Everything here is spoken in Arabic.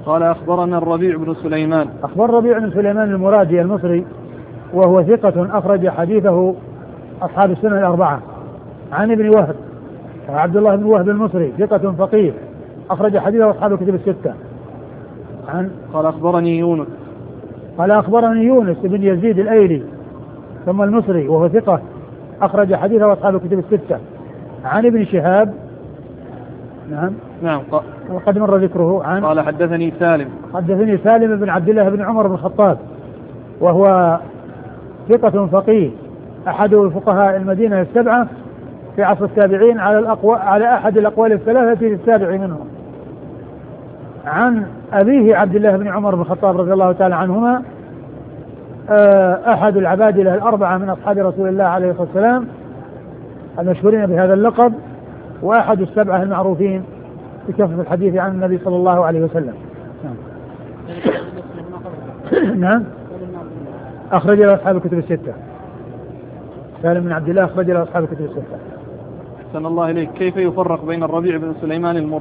قال أخبرنا الربيع بن سليمان. أخبر الربيع بن سليمان المرادي المصري وهو ثقة أخرج حديثه أصحاب السنة الأربعة. عن ابن وهب عبد الله بن وهب المصري ثقة فقيه أخرج حديثه أصحاب الكتب الستة. قال أخبرني يونس. قال أخبرني يونس بن يزيد الأيلي ثم المصري وهو ثقة أخرج حديثه أصحاب الكتب الستة. عن ابن شهاب نعم وقد مر ذكره. قال حدثني سالم بن عبد الله بن عمر بن الخطاب وهو ثقة فقيه أحد فقهاء المدينة السبعة في عصر التابعين على أحد الأقوال الثلاثة في السابع منهم. عن أبيه عبد الله بن عمر بن الخطاب رضي الله تعالى عنهما أحد العبادلة الأربعة من أصحاب رسول الله عليه الصلاة والسلام المشهورين بهذا اللقب وأحد السبعة المعروفين بكثرة الحديث عن النبي صلى الله عليه وسلم. نعم أخرج له أصحاب الكتب الستة. سالم بن عبد الله أخرج له أصحاب الكتب الستة. أحسن الله إليك. كيف يفرق بين الربيع بن سليمان